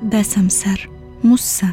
دسم سر موسى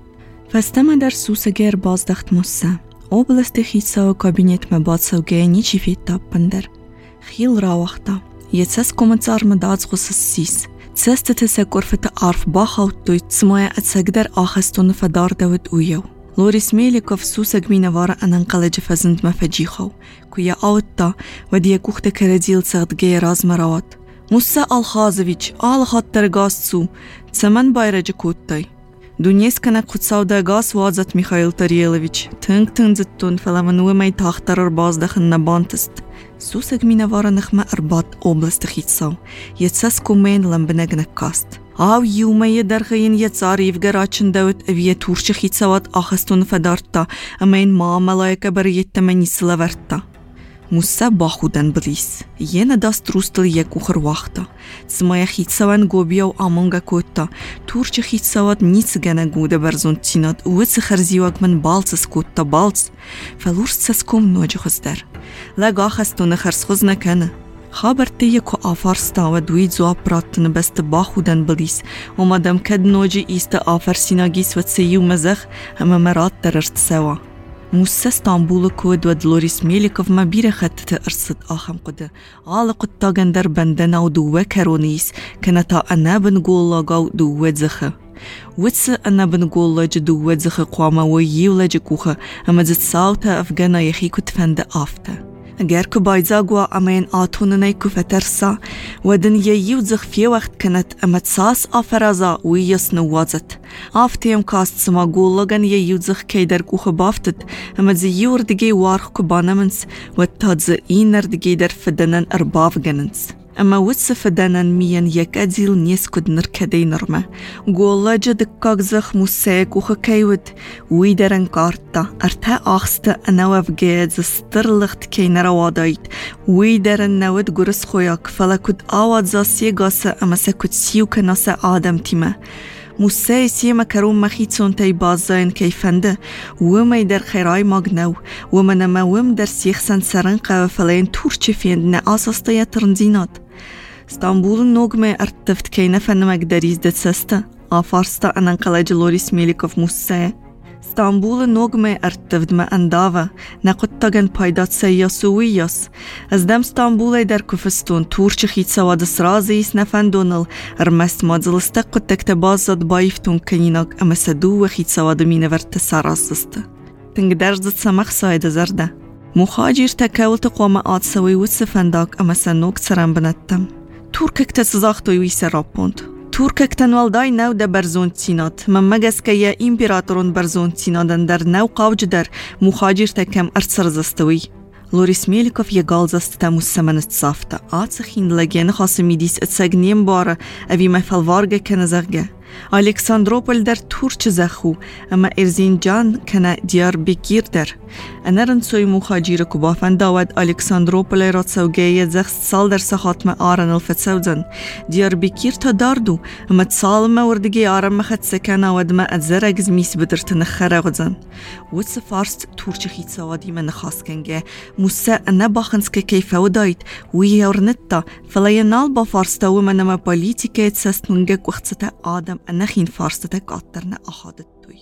فاستمع در سوسگر بازدخت موسى اوبلست خیسا و کابینت مباد سوگه نیچی فیت تاب بندر خیل را وقتا یتسس کومنتار مدادز غصص سیس تسست تسکر فت عارف باخو توی تسمایا اتسگدر آخستون فدار دود اویو لوريس ميليكوف سوسق مينوارا أننقلج فزند مفجيخو كويا أوتا وديا كوخت كرديل سغدگي راز مراوات موسى الخازويتش خاطر غاستسو تسمن بايرج كوتاي دونيس كان قد سودا غاس وازت ميخائيل تاريلوفيتش تنزتون فلمنو ماي تاخترر باز دخن نبانتست سوسق مينوارا نخمة أرباط أوبلست خيتساو يتسس كومين لمبنغنك كاست آو یومی درخین یتزاریف گراچن داوت اویه تورش خیتسوات آخستون فدارتا اما این معاملایک برایت تمنی سلورتا موسى باخودن بلیس یه نداست روستل یک اخر وقتا تسمای خیتسوان گوبیا و آمونگا کوتا تورش خیتسوات نیس گنه گوده برزون تینات ویس خرزیواگ من بالسس کوتا بالس فلورس سسکوم نوجه خزدر لگ آخستون خرس خز نکنه خابرتی که آفرستا و دوی زواب براتن بست باخودن بلیس و مادم کد نوجی ایست آفرسیناگیس و تسیو مزخ همه مرات دررت سوا موسى استانبول كود ودلوريس ميليكوف ما بيره خطت ارصد آخم قده عالق التاغندر بندنا و دوه كرونيس كانتا انا بنقول لاغاو دوه زخه وتس انا بنقول لاج دوه زخه قواما و يو لاج كوخه اما زد ساوتا افغانا يخي كت فند آفته اگر که بایزاگوا امین آتون نیکو فترسا ودن ییو زخ فی وقت کنت امت ساس آفرازا ویس نوازت آفتیم کاست سما گولگن ییو زخ کی در کوخ بافتت امت زیور دگی وارخ کبانمنس و تادز اینر دگی در فدنن ارباف گننس اما وصف فدنن مين يكاديل نيسكد نركدي نرمه قولا جدكاك زخ موسيك وخكيود ويدرن كارتا ارتا اخست انا وفجاد زسترلخت كي نروادايت ويدرن نود قرس خوياك فلكد آواد زاسي غاسا اما سكد سيوك ناسا آدم تيمه موسى سيما كروم مخيتون تاي بازاين كيفنده وما يدر خيراي ماغنو وما نما وم در سيخسن سرنقا وفلين تورچ فيندنا اساستا يترنزينات استانبول نوغمه ارتفت كينا فنمك دريز دتسستا آفارستا اننقلاج لوريس ميليكوف موسى استانبول نوغمه ارتفت ما انداوا نقد تاگن پايدات سياسوياس از دم استانبول در كفستون تورچ خيتسوا دسرازيس نفندونل ارمست مادزلستا قد تكتباز زاد بايفتون كنيناك اما سدو و خيتسوا دمين ورت سرازستا تنگ درزد سمخ سايد زرده مخاجر تكاولت قوام آتسوي وصفنداك اما سنوك سرم بنتم توركك تسزاختوي ويسرابوند توركك تنوالداي نو ده برزون تينات من مگس که یا امپراتورون برزون تينادن در نو قاوج در مخاجر تکم ارسرزستوي لوريس ميليكوف يقال زستا موسى صافتا آتسخين لگين خاصميديس اتساگنيم باره اوي مفالوارگه کنزغه الکساندروپل در تورچ زخو اما ارزینجان کنه دیار بگیر در انرن سوی مخاجیر کبافن داود الکساندروپل را تسوگه زخ سال در سخاتم آرن الفتسودن دیار بگیر تا داردو اما تسال موردگی آرن مخد سکنه ود ما ادزرگز میس بدرت نخره غزن ود سفارست تورچ خیت سوادی من خاص کنگه موسى انا باخنسك كيف ودايت ويورنتا فلا ينال بفارستا ومن ما بوليتيكا تسستنجك وقتتا آدم أنا خين فارستك أطرنا أخادتوي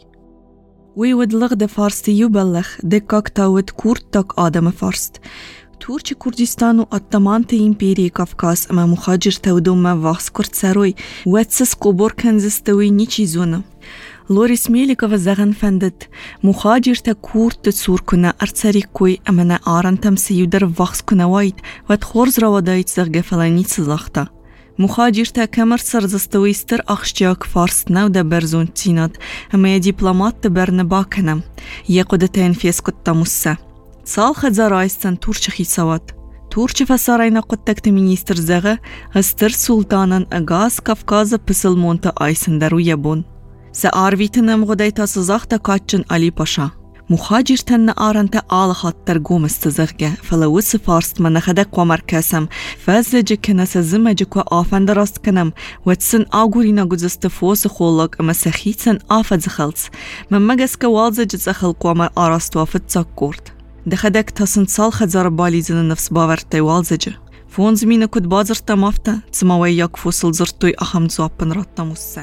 ويود لغد فارستي يبلغ دكاك تاود كورتك آدم فارست تورچ كردستان و أطمانت إمبيري كافكاس أما مخاجر تودو ما واخس كرد ساروي واتسس قبور كنزستوي نيچي زونا لوريس ميليكوف زغن فندت مخاجر تا كورد تسور كنا أرساري كوي أمنا آران تمسيو در واخس كنا وايد واتخورز روادايت زغ فلانيت سزاختا مخاجر تا کمر سرزستوی ستر اخشجاک فارست نو ده برزون تیناد اما یا دیپلمات ده برنبا کنم یه قدتین فیس کتا موسى سال خدزا رایستن تورچ خیسوات تورچ فساراینا قدتکت مینیستر زغه استر سلطانان اگاز کافکاز پسل مونتا آیسن درو یبون سا آرویتنم غدای تا سزاختا کاتچن علی پاشا مخاجر تن آرنت آل خاطر قوم استزغه فلوس فارست من خدق ومركسم فازج كنس زمجك وآفن دراست كنم وتسن آغورينا گذست فوس خولك اما سخيتسن آفد زخلص من مگس كوالزج زخلق وما آراست وافد زاكورد دخدق تسن سال خزار بالي زن نفس باورتي والزج فون زمينه كد بازر تمافتا تسماوي ياك فوسل زرتوي أخم زوابن رات موسى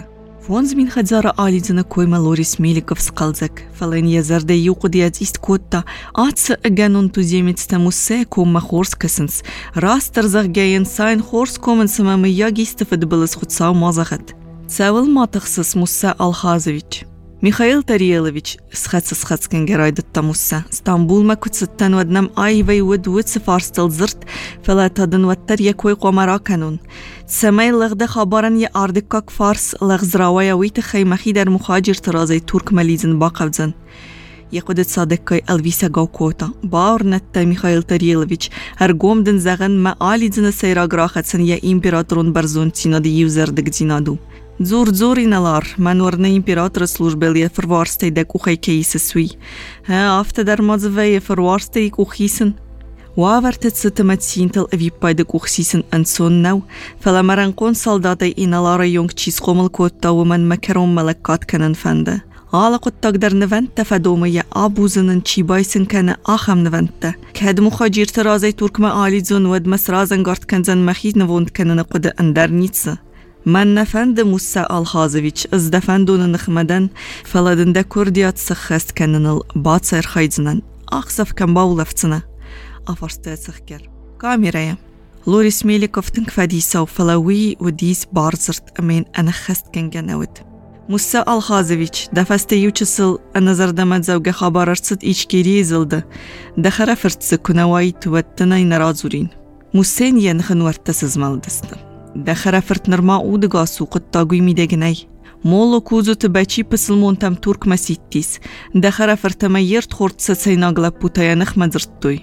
فونز من خزارة آليزنا كويما لوريس ميليكوف سقلزك فلين يزرد يوقديات إست كوتا آتس أجانون تزيمت ستموسي كوما خورس كسنس راس ترزغ جاين ساين خورس كومن سمامياجي استفد بلس خدساو مازغت تساول ما تخصص موسى الخازويتش ميخائيل تاريلوفيتش سخاتس كان جرايدة تموسى اسطنبول ما كنت ستان ودنم آي ود سفارستل زرت فلا تدن وتر يكوي قمرا كانون سماي لغده خبرن يا أردكاك فارس لغزراويا ويت خيمخي در مخاجر ترازي ترك مليزن باقبزن يقودت صادقكي الفيسا غوكوتا باور نتا ميخائيل تاريلوفيتش هرگوم دن زغن ما آليزن سيراغ راختسن يا إمبراطرون برزون تيناد يوزر دگزينادو زور inalar, men var imperatorslужбелия förvarsteg och kejsesui. After där madzveje förvarsteg och hisen. Wavertet sittemetsintel vippaide och hisen en sonnau, felamaran soldater inalara jongchis komelkotta och man makaron malakat kanen fende. Alla قدر نفنت فدومية أبوزن چيبايسن كان آخم نفنت كهد مخاجير ترازي تركما آليزون ود مسرازن غارت كنزن مخيز نفوند كان نقود اندر نيتس. من نفند موسى الخازويتش از دفندون نخمدن فلادن دا كرديات سخست كانن الباطسير خايزنن أخصف كان باولفتنا أفرستي سخكر كاميرايا لوريس ميليكوف تنكفاديسو فلاوي وديس بارزرت أمين أنا خست كان جناود موسى الخازويتش دفست يوچسل النظر دمت زوجة خباررست إيشكيري زلده دخرا فرتس كنوايت ودتنا نرازورين موسى ينخن ورتسز مالدسته دخرا فرت نرما اودگا سوقت تاگوی میدگنای مولو کوزو تبچی پسلمون تم ترک مسیتیس دخرا فرت میرت خورد سسیناگلا پوتایا نخمد زرتوی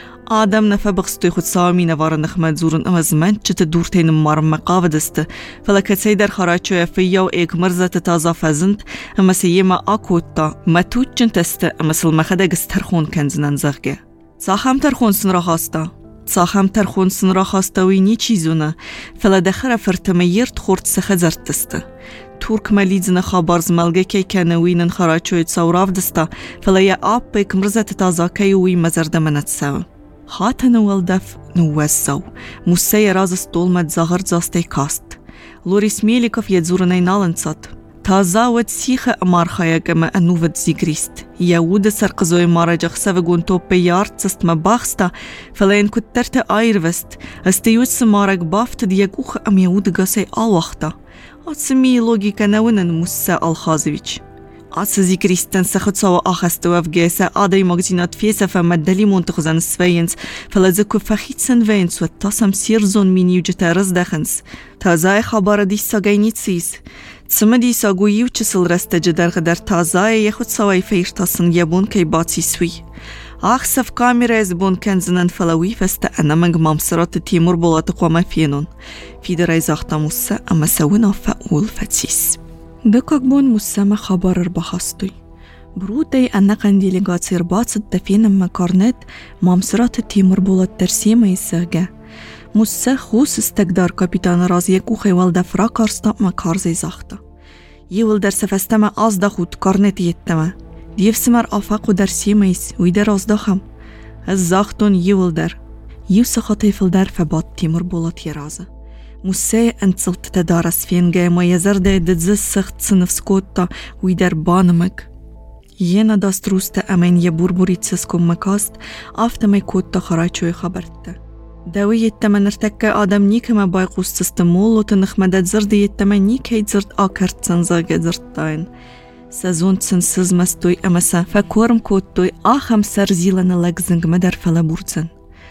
آدم نفا بغستوی خود سامی نوار نخمد زورن اما زمان چت دورتین مارم مقاو دسته فلکت سی در خراچوی فیا و ایک مرزت تازا فزند اما سیما آکوتا ما توت جن تسته اما سلمخده گسترخون کنزنن زغگه ساخم ترخون سن را خواستا صاحم ترخون سن را خواستوینی چیزونه فلا دخرا فرتميرت خورد سخزرت دسته ترک ملیزن خبرز ملگه که کنوینن خراچوید سوراف دسته فلا یا آب بیک مرزت تازا کیوی مزرده منت سو خاتن والدف نوزو موسى راز استول مد زغر زاسته کاست لوريس ميليكوف يدزورني نالنصات تازا ود سيخ امارخايا كما انوفت زيغريست يود سرقزوي مارجخ سفغون توب يارت سست ما باخستا فلين كترت ايروست استيوت سمارك بافت ديغوخ ام يود غسي الوقتا اتسمي لوجيكا نونن موسى الخازويتش اتس زيغريستن سخصوا اخستو افجيسا ادي ماغزينات فيسا فمدلي منتخزن سفينس فلازكو فخيتسن فينس وتاسم سيرزون مينيو جتارز دخنس تازا خبر دي ساغينيتسيس سمدي ساگویی و چسل رسته جدر غدر تازای یخود سوای فیرتاسن یبون کی باتی سوی آخصف کامیره از بون کنزنن فلوی فست انا منگ مامسرات تیمور بولات قوام فینون فیدرای زاختا موسى اما سونا فاول فتسیس دکاک بون موسى ما خبر بخاستوی برودي أنا قنديليغات رباط دفين مكارنت مامسرات تيمور بولات ترسيما يساقه موسى خوس استقدار كابيتان رازيك وخيوال دفرا كارستا ما كارزي زاختا يول در سفستما آزدا خود كارنت يتما ديف سمر آفاقو در سيميس ويدر آزداخم از زاختون يول در يو سخطيفل در فبات تيمور بولات يرازه موسى انتسلت تدارس فين جاي ما يزرده دزز سخت سنفسكوتا ويدر بانمك ينا داستروستا امين يبوربوريت سسكم مكاست آفتا ما يكوتا خرايچوي خبرتا داوي التمن ارتكا آدم نيكما بايقوس تستمول وتنخمدت زرد يتمن نيك هيد زرد آكرت سنزاق زردتاين سازون تسنسز مستوي امسا فكورم كوتوي آخم سرزيلن لگزنگ مدر فلابورتزن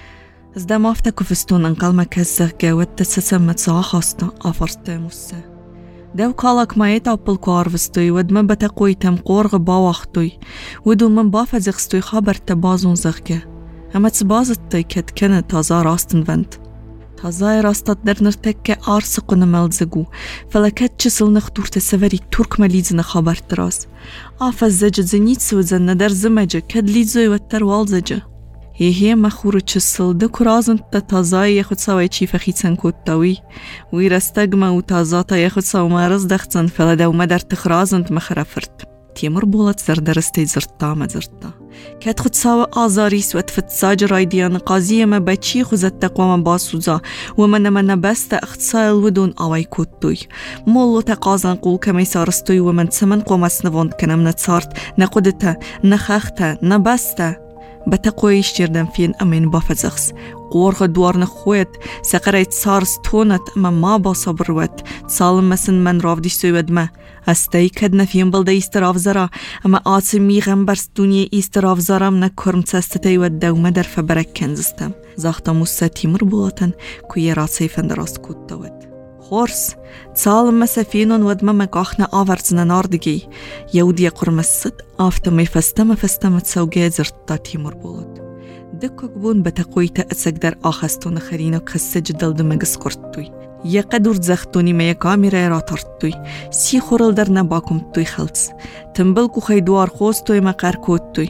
ازدا مافتا كفستون انقل مكزه جاوت تسسمت ساخاستا آفرستا موسى داو كالاك ما يتعبل كارفستوي ود من بتقوي تم قورغ باوختوي ودو من بافزغستوي خبر تبازون زغجه اما تبازتي كد كان تازا راستن فنت تازا راستات در نرتكه آرسقو نمالزگو فلكت چسل نختور تسوري ترك مليزن خبر تراز آفز زجد زنيت سوزن ندر زمجه كد ليزوي وتر والزجه هي مخور چسل دكو رازن تازاي يخد سواي چي فخيتسن كوتاوي ويرستگما و تازاتا يخد سوا مارز دختسن فلدو مدر تخرازن مخرفرت تيمور بولت زردرستي زرتا مزرتا كات خد ساوى آزاريس وتفتساج رايديان قازية ما بچي خوزت تقوى ما باسوزا ومن بست اختصال ودون آوي كوتوي مولو تقازن قول كمي سارستوي ومن سمن قومس نواند كنم نتصارت نقودتا نخختا نبستا بتقويش جردن فين أمين بافزخس قورغ دوار نخويت سقريت سارس تونت أما ما باصبروت سالم مسن من رافدي سويد ما استي كدنا فين بلده استراف زرا أما آتس ميغم برس دنيا استراف زرا من كرم تستتي ودو مدر فبرك كنزستم زاختا موسى تيمر بولتن كوي راسي فندراست كوتاوت خورس سالم مسافينون ودما مقاخنا آورزنا ناردگي يودي قرمست آفتمي فستم تسوگي زرطا تيمر بولت دكوك بون بتقويتا اتسقدر آخستون خرينو قصة جدل دمگس كرتوي يقدر زختوني ميا كاميرا را ترتوي سي خورل در نباكم توي خلص تنبلكو خيدوار خوستوي مقر كوتوي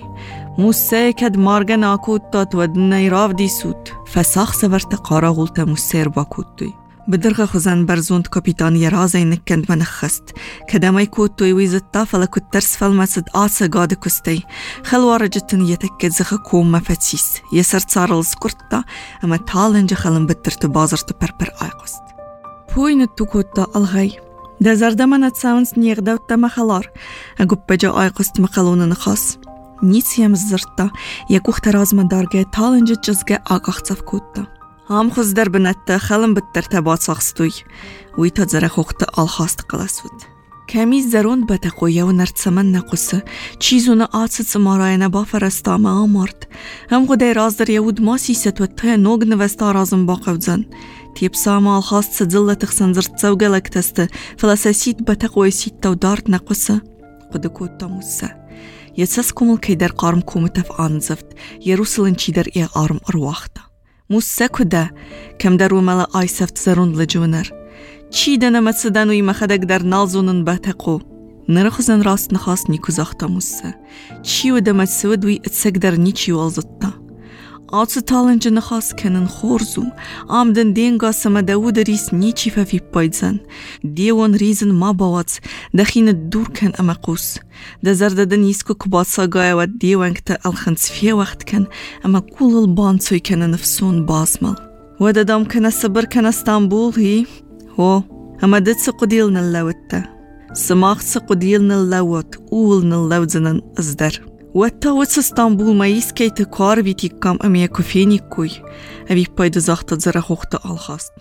موسى كد مارغن آكوتات ودنا يراف دي سوت فساخ سورت قارا غولتا موسى باكوتوي بدرغ خزان برزوند كابيتان يرازي نكند منخست كدامي كوتوي ويزتا فلكو الترس فالمسد آسا قاد كستي خلوار جتن يتكد زخ كوم مفتسيس يسر صارل سكرتا اما تالنج خلن بترتو بازرتو بربر آيقست بوين التوكوتا الغي دا زردما نتساونس نيغداو تمخلار اقوب بجا آيقست مقالون نخاص نيس يمزرتا يكوخت رازما دارگه تالنج جزگه آقاختف كوتا هم خوز در بنت خلم بترتبات ساخستوی وی تا زره خوخت آلخاست قلسود کمی زرون بتقویه و نرتسمن نقصه چیزونه آتست سماراینا با فرستامه آمارد هم خودای راز در یود ما سیست و تای نوگ نوستا رازم با قوزن تیب ساما آلخاست سدزله تخسن زرتسو گلک تسته فلساسیت بتقوی سیت و دارد نقصه خود کوتا موسه یساس کمل که در قارم کومتف آنزفت یروسلن چی در ای قارم ارواخته موسى كده كم درو ملا آيسفت زرون لجونر چی دنمت سدنوی مخدك در نالزونن باتقو نرخزن راست نخاست نيكو زاختا موسى چی ودمت سودوي اتسك در نيچي والزتا آتس تالنج نخاست كنن خورزو آمدن دينگا سما داود ريس نيچي ففي بايدزن ديوان ريزن ما باوات دخين الدور كان امقوس دا زرددن يسكو كبات ساقايا ود ديوان كتا الخنس فيه وقت كان اما كل البانسوي كان نفسون باسمل ودا دام كان السبر كان اسطنبول هي هو اما دت سقوديلنا اللوتا سماخت سقوديلنا اللوت اولنا اللوزنن ازدر واتاوت اسطنبول ما يسكيت كار بيتي كام امي كوفيني كوي ابي بايد زاخت زره خوخت الخاست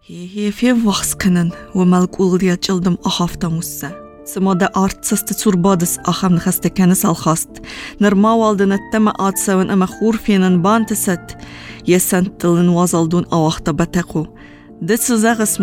هي في وخس كنن وملك اولديا جلدم اخافتا موسى سماده ارت سست توربادس اخم نخست كنس الخاست نرما والدن التما اتسون اما خور فينن بانتست يسنتلن وازلدون اواخت بتقو دت زغس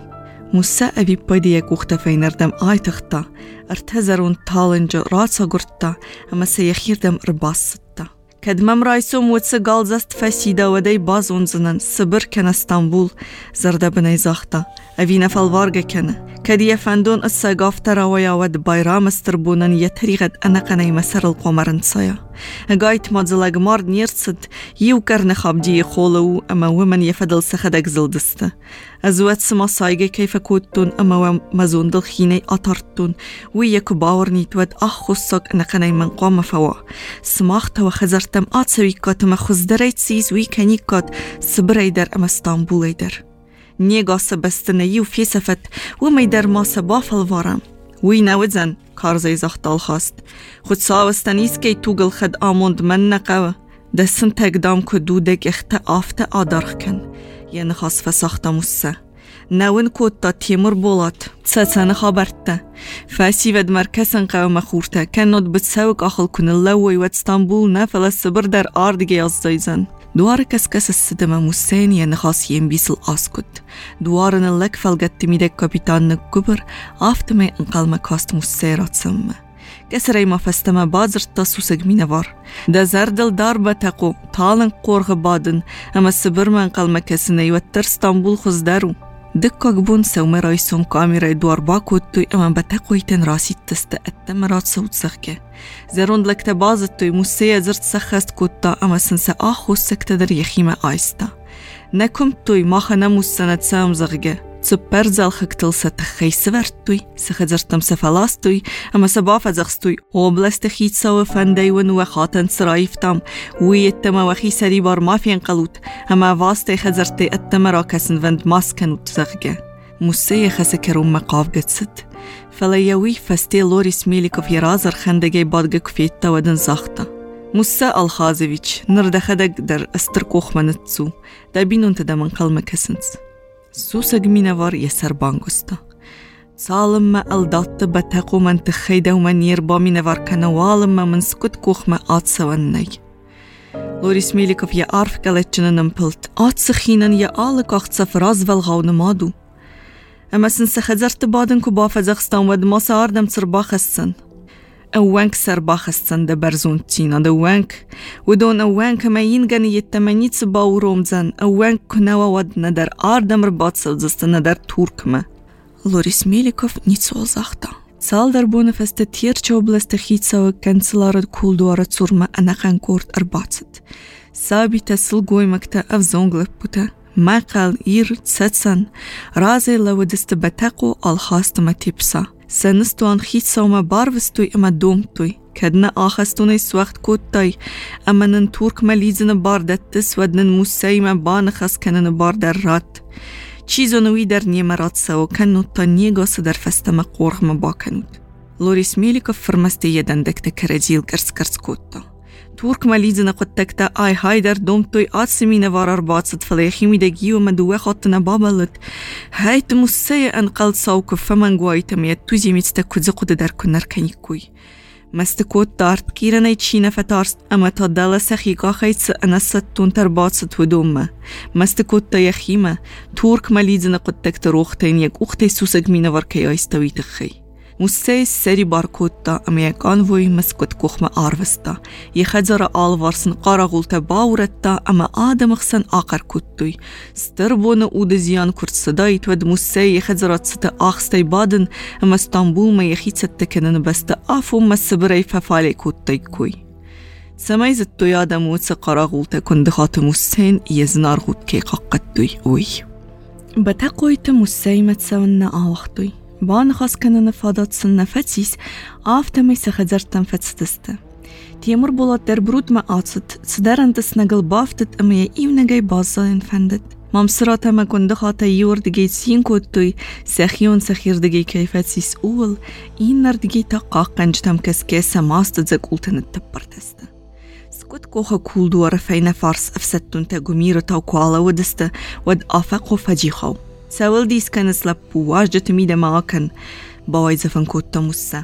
موسى ابي بايدي يكوخت فينردم ايتختا ارتزرون تالنج راتسا قرطا اما سيخيردم ارباستا كدمم رايسوم وتسقال زست فاسيدا ودي بازون زنن سبر كان اسطنبول زرده بني زاختا اوين فالوارغ كان كدي فندون السقاف تراويا ود بايرام استربونن يتريغد انقني مسر القمرن صايا اقايت مادزلاغ مارد نيرتسد يوكر نخاب دي خولو اما ومن يفدل سخدك زلدسته ازوات سما صايغي كيف كوتون اما ومزون دلخيني اطرتون ويكو باورني تود اخصك انقني من قام فوا سماخت وخزرتم اتسويكات ما خزدريت سيز ويكانيكات سبريدر اما اسطنبوليدر نيغاس بستنيو فيسفت وميدر ما سباف الوارم ويناوزن كارزي زخت الخاست خود ساوستنيس كي توغل خد آموند من نقوه دستن تقدام كدودك اخت آفت آدارخكن ينخاص فساخت موسى ناون كوتا تيمر بولات تساتسان خابرتا فاسي ود مركزن قوة مخورتا كانت بتساوك اخل كن اللوي ود اسطنبول نافل السبر در آردگي ازدايزن دوار كسكس السدما موسين ينخاص ينبيس الاسكت دوارن اللك فلقت ميدك كابيتان نكبر آفتما انقال مكاست موسيرات سمه كسري ما فستما بازر تاسوسق مينوار دا زردل داربا تقو تالن قورغ بادن اما السبر من قال مكسني وتر اسطنبول خزدارو دكاك بون سوما رايسوم كاميرا دوار باكوتوي اما بتقويتن راسي تستأت مرات صوت سخكه زرون لك بازتوي موسيا زرت سخست كوتا اما سنسا آخو سكتدر يخيمة آيستا نكم توي ما خنمو السنة سام زغجه zu perzelchektilse te geissevertui, se gezertamse falastui, ama se bafazagstui, obleste chitsawe fandeiwen we gaten sraiftam, ويتما وخي سري بار ما فين قلوت اما واسطه خزرتي التمرا كسن وند ماسكن وتزغجه موسى خسكرم مقاف قدست فليوي فستي لوريس ميليكوف يرازر خندگي بادگك فيتا ودن زاختا موسى الخازويتش نردخدك در استركوخ منتسو دابينون تدمن قلم كسنس سوسق مينوار يسر بانگستا صالم ما الدات بتاقو من تخيدا ومن يربا مينوار كنوالم من سكت كوخ ما آتسواني لوريس ميليكوف يا عارف قلتشن نمبلت آتسخينن يا آلك أخت سفراز والغاون مادو أما سنسخزرت بادن كو بافزغستان ود ما ساردم ترباخستن أوانك سرباخستن ده برزون تينا ده وانك ودون أوانك ما ينغن يتمنيت سباو رومزن أوانك كنوا ود ندر آردم رباط سوزست ندر توركما لوريس ميليكوف نيتسول زاختا سال در بونه فست تيرچ اوبلست خيتساو كانسلارد كولدوارة صورما أناقان كورت أرباطت سابي تسل گوي مكتا أفزونغلب بوتا ما قال إير تساتسن رازي لودست بتاقو الخاست ما تيبسا سنستوان خيتساو ما باروستوي اما دومتوي كدنا آخستوني سوقت كوتاي اما نن تورك ما ليزن باردتس ودنن موساي ما بانخس كنن باردر رات چیزو نوی در نیمرات سو کنود تا نیگاس در فستم قرغ مباکنود. لوريس ميليكوف فرمسته یدن دکته کرجیل کرس کوتا. تورک ملیزن قد تکته آی هایدر دومتوی آتسمین وارار باتست فلیخی میدگی و مدوه خاطنا بابلت. هایت موسیه انقل ساوکو فمنگوایت میاد توزی میتسته کدزه قد در کنر کنیکوی. مستكوت دارت كيراني تشينا فتارست أما تدالا سخيقا خيتس أنست تونتر باتست ودوما مستكوت تا يخيما تورك ماليزنا قد تكتروختين يك أختي سوسق مينا وركي آيستوي تخي موسى سري باركوتا أما يك آنوي مسكوت كوخما آروستا يخزر آلوارسن قارغولتا باورتا أما آدم خسن آقر كوتوي ستربون أود زيان كورت صدايت ود موسى يخزرات ستا آخستي بادن أما استنبول ما يخيت ستكنن بستا آفو مسبري ففالي كوتاي كوي سمايز التويادا موتس قارغولتا كندخات موسين يزنار غوت كي قاقتوي وي بتاقويت موسى متساونا آوختوي بان خاص كان فادات سنة فتيس آفتمي سخزرتن فتستسته تيمر بولات در برود ما آتست صدرن تسنقل بافتت اما يأيونا جاي بازالين فندت مامسراتا ما كن دخاتا يور دجي سين كوتوي سخيون سخير دجي كيفتيس أول إنر دجي تقاقنج تم كسكيسة ماست زقولتن التبرتسته سكوت كوخا كول دوار فينا فارس أفستون تاقوميرو تاو كوالا ودسته ود آفاقو فجيخو ساول ديس كان سلبو واجدت ميدا معاكن باويزة فنكوتا موسى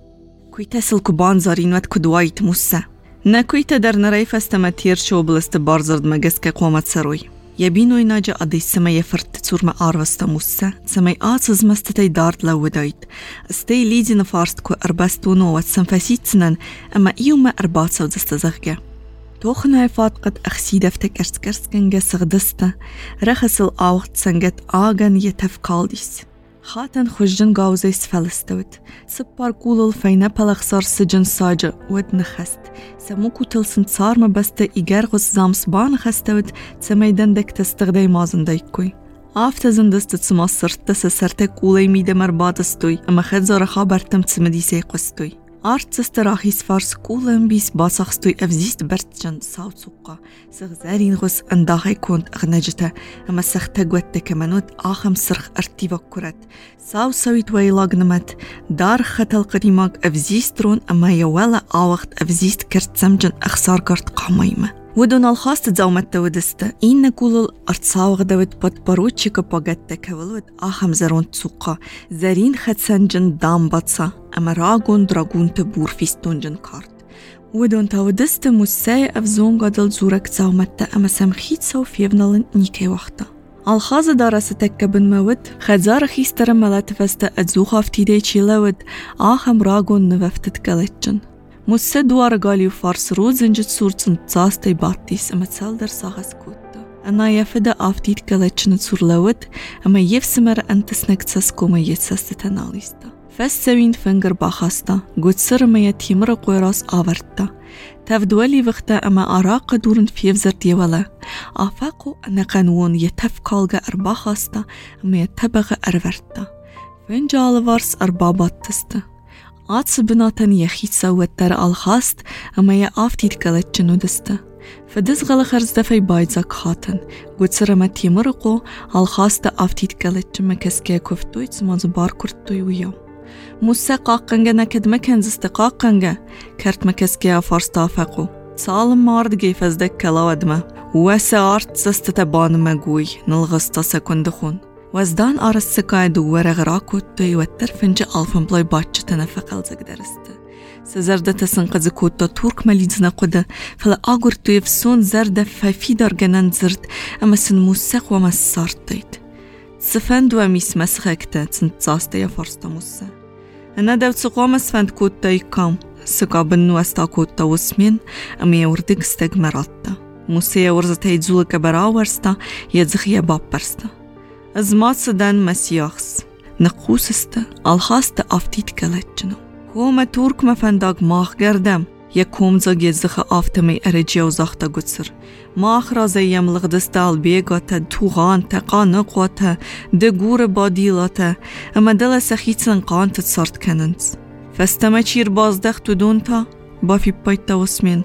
كويتا سلكو بانزارين ود كدوايت موسى نا كويتا در نراي فاستماتير شو بلست بارزرد مجسك قومت سروي يبينو يناجا قدي سما يفرت تسور ما آروستا موسى سما آتسز مستتي دارد لودايت استي ليدي نفارست كو أرباستونو واتسنفاسيت سنن اما إيو ما أرباتسو دستزغجا توخنا فاتقت أخسيدة فتكرس كنجا سغدستا رخص الآوخت سنجت آغن يتفقالديس خاتن خجن غاوزيس فلستوت سبار قولل فينا پلخصار سجن ساجا ود نخست سموكو تلسن صار مبستا إيگر غز زامس بان خستوت سميدن دك تستغدي مازن دايكوي آفتا زندست تسماصرت تسسرتا قولي ميدا مربادستوي اما خدزار خابرتم تسمديسي قستوي آرت استراحيس فارس كولن بيس باسخستوي أفزيست برتجن ساوتسوقا سغزارين غس انداغي كونت أغنجتا أما سختقوت كمانوت آخم سرخ ارتيفا كورت ساو سويت ويلاغ نمت دار خطل قريماغ أفزيسترون أما يوالا آوغت أفزيست كرت سمجن أخسار كرت قاميمة ودون الخاص تزاومت ودستا إن كولل أرتساوغ دوت بات باروتشيكا باقتا كولود آخم زرون تسوقا زارين خد سنجن دام باتسا أما راغون دراغون تبور فيستونجن كارت ودون تاودست موسى أفزون قدل زورك تزاومت أما سمخيت سو فيفنالن نيكي وقتا الخاص دارستك بن مود خزار خيستر ملات فستا أتزوخا فتيدي چيلود آخم راغون نوفتت كالتجن موسى دوار غاليو فارس روزنجت سورتن تزاستي باتيس اما تسالدر ساغس كوتا انا يفدا افتيت كالتشن سورلود اما يفسمر انتسنك تسكوما يتسستناليستا فسوين فنگر باخاستا گوتسر ما يتيمر قويراس آورتا تفدولي وقتا أما أراق دورن فيفزرت يولا آفاقو أن قانون يتفقالغا أربا خاستا أما يتبغ أرورتا فنجال وارس أربابات تستا آتس بناتن يخيتسا وتر الخاست أما يأفتيت غلط جنو دستا فدز غل خرز دفعي بايدزاك خاتن قد سرما تيمرقو الخاست أفتيت غلط جمع كسكي كفتوي تسمانز بار كرتوي وياو موسى قاقنگا نكد مكنز استقاقنگا كرت مكسكي فارستا فقو سالم مارد جيفزدك كلاودما وسارت سستتبان مگوي نلغستا سكندخون وزدان آرس سكايدو ورغراكو توي وترفنج ألفن بلاي باتش تنفقل زقدرست سزرده سنقذ كوتا تورك مليزنا قدا فلا آغور توي فسون زرده ففي درگنن زرد اما سن موسق وما سارتيت سفند وميس مسخكتا تنتصاستا يا فارستا موسى أنا دوت سقوام سفند كوتا يكام سقابن واستا كوتا وسمين اما يوردق استجمراتا موسى يورزت هيدزولك براورستا يدزخيا بابرستا ازمات سدان مسياخس نقوسستا الخاستا افتيت كالتجنو كوما تورك مفنداق ماخ گردم يكوم زاق يزخ آفتمي ارجيا وزاختا قدسر ماخ رازي يملغ دستال بيگاتا توغان تقا نقواتا دقور باديلاتا اما دل سخيتسن قان تتصارت كننس فاستما چير بازدخت دونتا بافي بايتا وسمين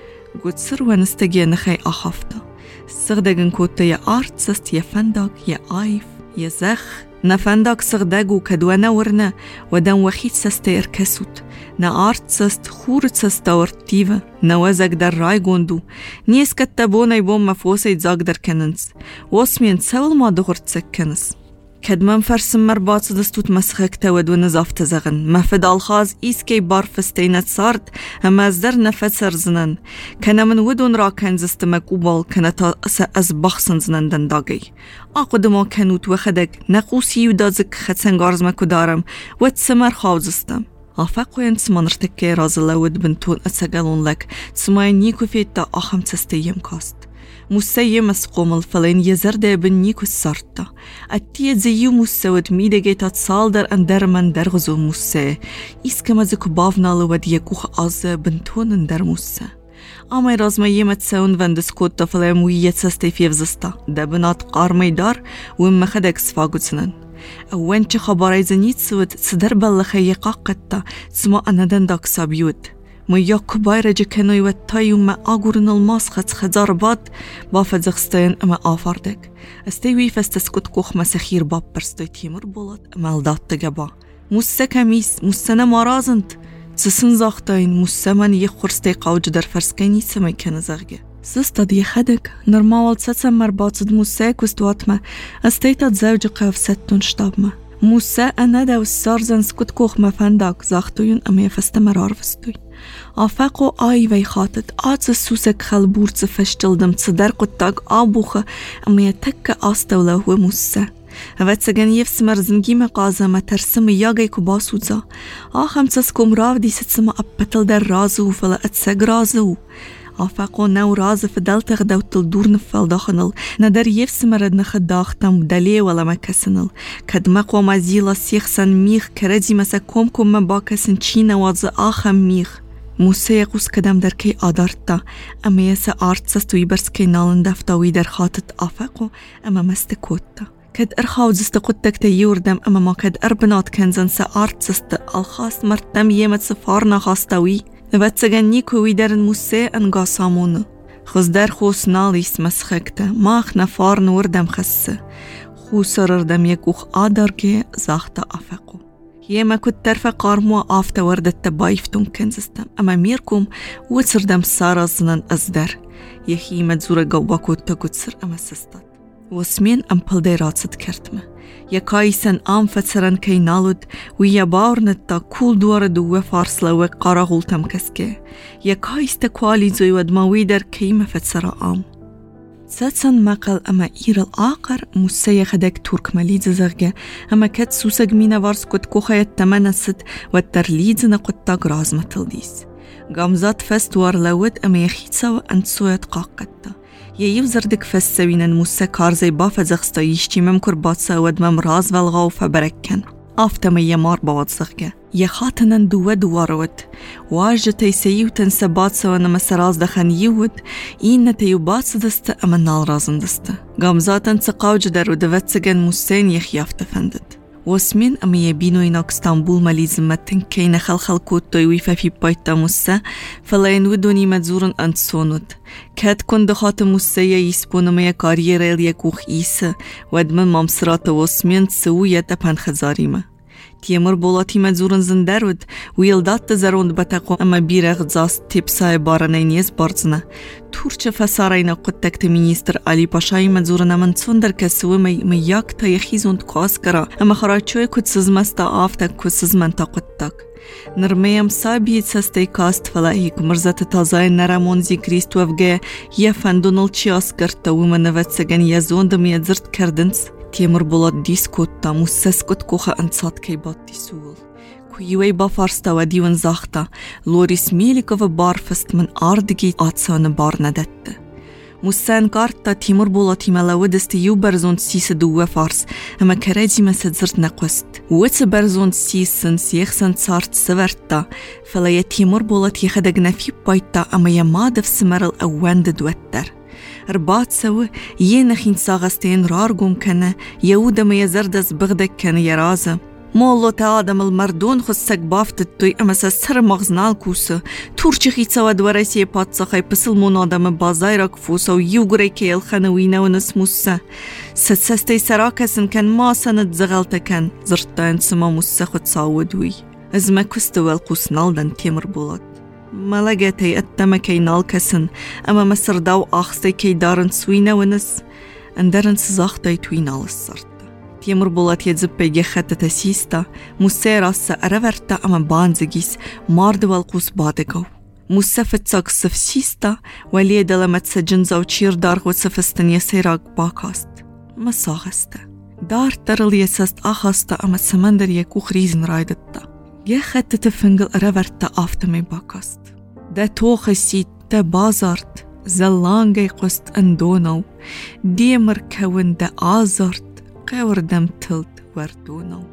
قدسر ونستگي نخي آخافتا سغدگن كوتا يا آرت سست يا فنداق يا آيف يا زخ نفنداق سغدگو كدوانا ورنا ودن وخيت سستير كسوت نا آرت سست خورت سستاورتيفا نوازك در راي گوندو نيس كتبونا يبوم مفوسي زاق در كننس واسمين سول ما دغرت سكنس كدمن فرسم مرباط دستوت مسخك تود ونزافت زغن مفد الخاز إيسكي بارفستينت صارت اما ازدر نفت سرزنن كان من ودون راكن زستمك وبال كانت از بخصن زنن دنداغي آقود ما كانوت وخدك نقوسي ودازك خدسنگارز مكو دارم واتسمر خاوزستم آفاقوين تسمان رتكي رازلا ود بنتون اتساقلون لك تسماين نيكو فيتا آخم تستيم كاست موسى مسقوم الفلين يزرده بن نيكو السارتا اتيه زيو موسى ود ميدگه تصال در اندر من درغزو موسى اسكما زكو بافنا لود يكوخ آز بنتون اندر موسى اما رازما يمت سون وندس كوتا فلين ويت سستي فيفزستا دبنات قارمي دار وما خدك سفاقو سنن اوان چه خباري زنيت سود صدر بلخي قاقتا سما اندن داك سابيود ما ياكو بايرجة كانوا يوتايو ما آغورن الماس خزار باد بافد زغستين اما آفاردك استيوي فستسكت كوخ مسخير باب برستوي تيمر بولاد اما الدات تقبا موسى كميس موسى نمارازنت سسن زاختاين موسى من يخورستي قاوج در فرسكيني سمي كان زغجة سستاد يخدك نرماوال تسم مرباطد موسى كستواتما استيتاد زوج قاف ستون شتابما موسى أنا دا والسارزن سكت كوخ مفنداك زاختوين أما يفستمر عرفستوي آفاقو آي وي خاطت آتس سوسك خالبورت فشتلدم تصدر قطاق آبوخة أما يتك آستولا هو موسى واتسگن يفسمر زنگي مقازة ما ترسم ياغي كباسوزا آخم تسكم راو دي ستسما أبتل در رازو فلا اتسگ رازو آفاقو نو راز فدلتغ دوتل دور نفل داخنل ندر يفسمرد نخد داختم دلي ولا مكسنل كدمق ومزيلا سيخسن ميخ كردي مسا كوم مباكسن چين واز آخم ميخ موسى يقوس كدم در كي آدارتا اما يسا آرت سستوي برس كي نالن دفتاوي در خاطت آفاقو اما مستكوتا كد ارخاو زست قدك تيوردم اما ما كد اربنات كنزن سا آرت سست الخاص مرتم يمت سفارنا خاستاوي واتسگن نيكو ويدرن موسى انگا سامون خز در خوص ناليس مسخكتا ماخ نفار نوردم خسه خوصرردم يكوخ آدارگه زاختا آفاقو يما كنت ترفع قارموا آفتا وردت تبايفتون كنزستم اما ميركم وصردم سارا زنن ازدر يخي مدزورة قوبا كوتا قدسر اما سستات واسمين امپل دي راتست كرتمه يكايسن آم فتسرن كي نالود ويا باورنتا كول دوار دوه فارسلا وقارا غولتم كسكي يكايست كوالي زوي ودما ويدر كيما فتسرا آم ساتسن مقل اما اير الآقر موسى يخدك تورك مليز زغجة اما كت سوسق مينا وارس كت كوخيت تمنست والترليزنا قطاق رازمة تلديس قامزات فستوار لود اما يخيتسا وانتسويت قاقتا يزردك فسوين موسى كارزي بافا زغستا يشتي ممكر باتسا ودمم راز والغاو فبركن آفتم يمار بوادزغة يخاتنن دوارود واجتي سيوتن سبات سوانا مسراز دخن يود إن تيوبات سدست أمنال رازن دست قامزاتن تقاوج درو دواتسغن موسين يخيافت فندد واسمين أمي يبينو إناك اسطنبول ماليزمتن كينا خلخل كوتوي ويفا في بايتا موسى فلا ينودوني مدزورن أنتسونود كاد كون دخات موسى يسبون ميا كاريريل يكوخ إيسا ودمن مامسرات واسمين تسوية تبهن خزاريمه تيمر بولاتي مدزورن زندرود ويلدات تزروند بتاقو اما بيرغ زاست تيبساي بارانينيز بارزنا تورچه فسارينا قدتكت مينيستر علي باشاي مدزورن من سندر كسوه مياك تا يخيزوند كاسكرا اما خراچوه كد سزمستا آفتك كد سزمنتا قدتك نرميم سابيت سستي كاست فلاهيك مرزت تازاي نرامونزي كريست وفگه يفندونل چياسكرتا ومنوت سگن يزوند ميزرت كردنس تيمر بولات ديسكوتا موسسكوت كوخا انصات كيبات ديسول كويوي بافارستا وديون زاختا لوريس ميليكوف بارفست من آردگي آتسان بارندت موسان كارتا تيمر بولاتي ملاودست يوبرزون سيس دوه فارس اما كراجي مسدزرت نقوست ووتس برزون سيسن سيخسن صارت سورتا فلا يتيمر بولات يخدقنا في بايتا اما يمادف سمرل اوان دوتر رباط سوى ينخين ساغستين رارقون كان يودا ما يزردز بغدك كان يرازا مولو تعادم المردون خسك بافت التوي اما سسر مغزنال كوسا تورچي خيتسا ودورسي باتسا خي بسل منادم بازايرا كفوسا ويوغري كي الخنوينة ونسموسا سسستي سراكسن كان ما سند زغلتا كان زرطان سما موسا خد ساودوي ازما كستوى القوس نالدن تيمر بولات ملقتي اتما كي نالكسن اما مصر داو اخستي كي دارن سوينا ونس اندرن سزاختي توينال السرطة تيمر بولات يدزبي جخت تسيستا موسيراسا ارورتا اما بانزجيس مارد والقوس بادقو موسفت ساقصف سيستا وليه دلمت سجنزا وچير دار غوصفستن يسيراق باكاست مساغستا دار ترل يسست اخاستا اما سمندر يكوخ ريزن رايدتا يخت تفنجل رورتا آفتمي باكاست دا توخسيت دا بازارت زلانجي قست اندونو ديمر كون دا آزارت قور دم تلت وردونو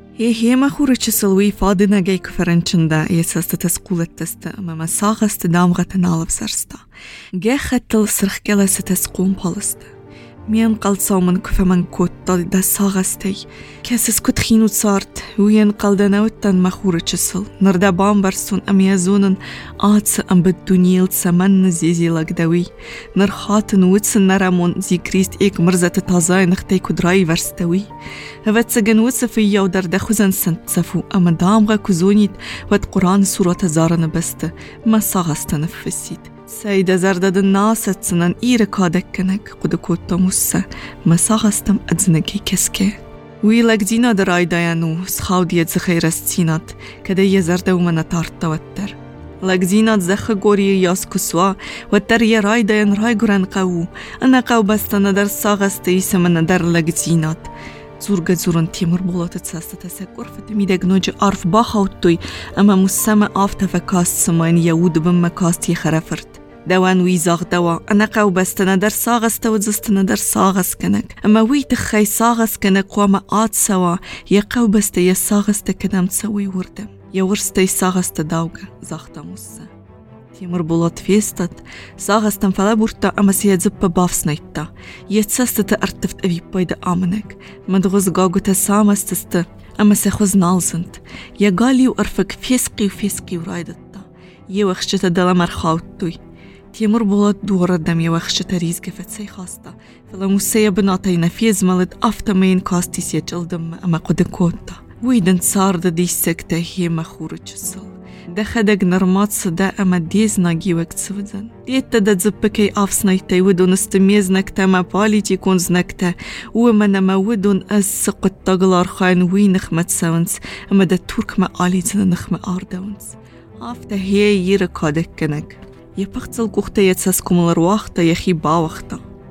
هي ما خورج سلوي فادنا جاي كفرنشن دا يسست تسقولت تستا اما مساغست دامغة نالب سرستا جا ختل سرخكلا ستسقوم بالستا مين قلصا من كفا من كوتا دا ساغستي كاسس كتخينو صارت وين قلدنا وطن مخورة جسل نردا بامبرسون ام يزونن آتس ام بدونيل سمن زيزي لقدوي نرخاتن وطسن نرامون زي كريست ايك مرزة تازاي نختي كدراي ورستوي هفت سجن وصفي يو در دخوزن سنت سفو اما دامغا كزونيت ود قرآن سورة زارن بست ما ساغستن فسيت سيدة زردد الناس تسنن إيركا دكنك قد كوتا موسى مساغستم أدزنكي كسكي ويلك دينا دراي دايانو سخاو ديت زخير استينات كده يزرده ومن تارتا وتر لك دينا زخ غوري ياسكو سوا وتر يراي دايان راي غران قاو أنا قاو بستنا در ساغستي سمن در لك دينات زورغ زورن تيمر بولات تساستا تسكور فتميدك نوجي عرف باخوتوي أما مسمى آفتا فكاست سمان يود بمكاست يخرفرت دوان ويزاغ دوا أنا قاو بستنا در ساغستا وزستنا در ساغس كنك أما وي تخي ساغس كنك وما آت سوا يقاو بستا يساغستا كنام تسوي وردم يورستا يساغستا داوغا زاغتا موسى تيمر بولات فيستات ساغستن فلا بورتا أما سيادزبا بافسنايتا يتساستا ارتفت أبي بايدا آمنك مدغوز غاغو تسامستستا أما سيخوز نالزنت يقالي وأرفق فيسقي ورايدتا يوخشتا دلا مرخاوتوي تيمر بولات دورة دم يوخشتا ريزقة فتسي خاستا فلا موسيا بناطينا فيز مالد أفتمين كاستي سيجل دم أما قد كوتا ويدن سارد دي سكتا هي مخورج الصل دخدق نرمات صدا أما ديزنا جيوك تسودن ديتا دا تزبكي أفسنايتا ودون استميزنكتا ما بالي تيكون زنكتا ومنا ما ودون أسقط تغلار خاين وي نخمة ساونس أما دا تورك ما آلي زنا نخمة آردونس آفتا هي يركادك كنك يبقتل كوختا يتساسكم الرواختا يخي باوختا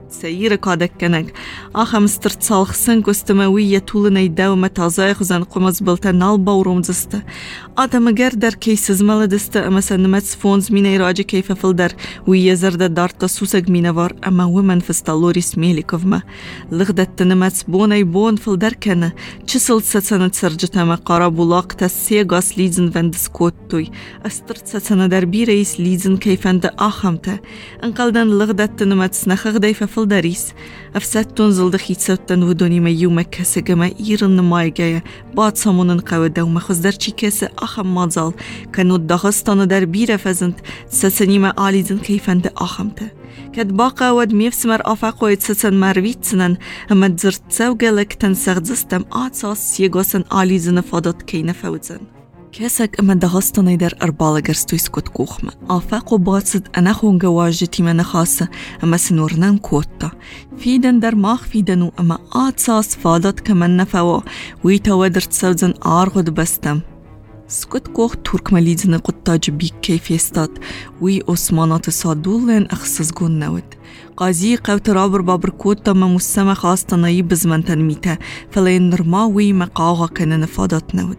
سير كادك كنك آخم استرتصالخسن كستموية طولنا يداومة تازاي خزان قمز بلتا نالبا ورمزسته آدم گردر کیسز ملدسته اما سنمت فونز مینه راجع کیف فلدر ویه زرده دارتا سوسگ مینه وار اما ومن فستالوری سمیلی کفمه لغدت تنمت بونای بون فلدر کنه چسل ستسنه تسرجت اما قارا بولاق تسیه گاس لیزن وندس کود توی استرت ستسنه در بی رئیس لیزن کیفنده آخمته انقلدن لغدت تنمت سنخغ دیف فلدریس افسد تنزل دخیت سوتن ودونی میوم کسگه ما ایرن نمایگه باد سامونن قوده و مخزدر چی کسه آخم مازال کنو داغستانو در بیر فزند سسنیم آلیزن کیفنده آخمته کد باقا ود میفسمر آفاقوید سسن مروید سنن اما درد سوگلک تنسغزستم آتساس سیگاسن آلیزن فادات کینه فوزن کسک اما داغستانی در اربالگرستوی سکوت کوخمه آفاقو باسد انا خونگه واجدتی من خاصه اما سنورنن کوتا فیدن در ماخ فیدنو اما آتساس فادات کمن نفوا ویتا ودرد سوزن آرغد بستم سكوت كوخ تركماليزن قطاج بيك كيف يستاد وي عثمانات صادولين اخصص جون نود قاضي قوت رابر بابر كوتا ما مسمى خاص تنايب بزمن تنميته فلين نرما وي مقاغا كان نفادات نود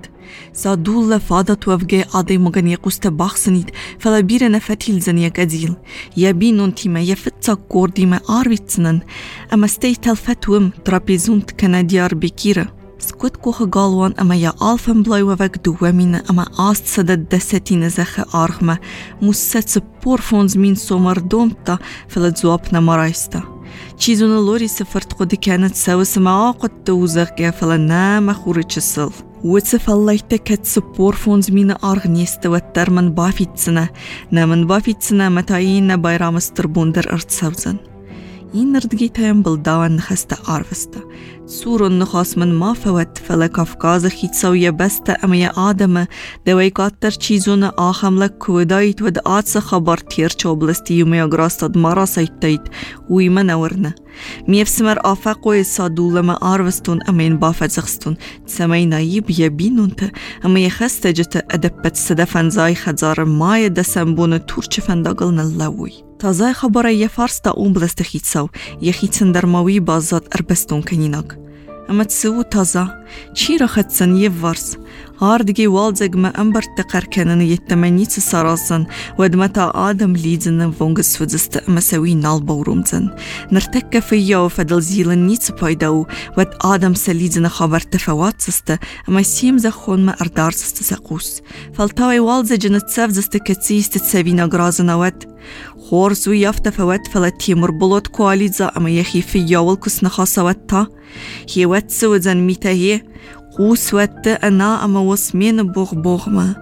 صادول لفادات وفجي عادي مغن يقوست باخسنيد فلا بير نفتيل زنيا قديل يبينون تيما يفتسا كوردي ما آرويتسنن اما ستيتال فتوم ترابيزونت كنديار بكيرة سكوت كوخ غالوان اما يا آلفن بلاي وفاك دوامين اما آست سدد دستي نزخ آرغمه موسset سپور فونز مين سومر دومتا فلت زوابنا مرايستا چيزون لوري سفرت قد كانت سوس ما قد توزغ فلنا مخوري چسل وتسفليت كت سپور فونز مين آرغ نيست وتر من بافيتسنا نمن بافيتسنا متاين بايرام استربوندر ارتسوزن این نردگیتایم بلداون نخسته آروسته سورون نخواست من ما فوت فلک افکاز خیتساویه بسته اما یه آدمه دوی کاتر چیزون آخم لک کودایت ود آتس خبر تیر چوبلستی یومی اگراستاد مارا سایتایت وی من اورنه میفسمر آفاقوی سادول ما آروستون اما این بافت زخستون تسمای نایب یه بینونته اما یه خسته جته ادبت صدفن زای خزار مای دسنبون تورچ فنداگل نلوی تازه خبره یه فارس تا اون بلست خیتساو یه خیتسن در ماوی بازاد اربستون کنیناگ اما تسو تازه چی را خدسن یه ورس هاردگی والزگ ما انبر تقر کنن یتمنیت سراسن ودمتا آدم لیدزن ونگس وزست اما سوی نال بورومزن نرتک فیا و فدل زیلن نیت پایداو ود آدم سلیدزن خبر تفوات سسته اما سیم زخون ما اردار سست سقوس فالتاوی والزجن تسفزست کتسیست تسوینا گرازن ود خورزو یافت فوت فلتی مربلوت کوالیزا اما یخی فیاول کس نخاسا ود تا هی ود سوزن میتهی قوس ود انا اما وسمین بوغ ما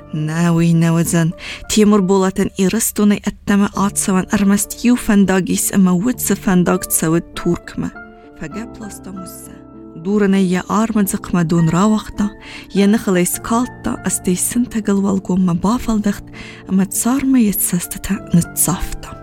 ناوی نوزن تیمور بولاتن ایرستونی اتما آتسوان ارمست یو فنداگیس اما ودس فنداگ تسود تورکمه فگه پلاستا موسه دورنه یه آرمد زقمه دون را وقتا یه نخلی سکالتا استی سنتگل والگوم بافل دخت اما تسارمه یتسسته نتصافتا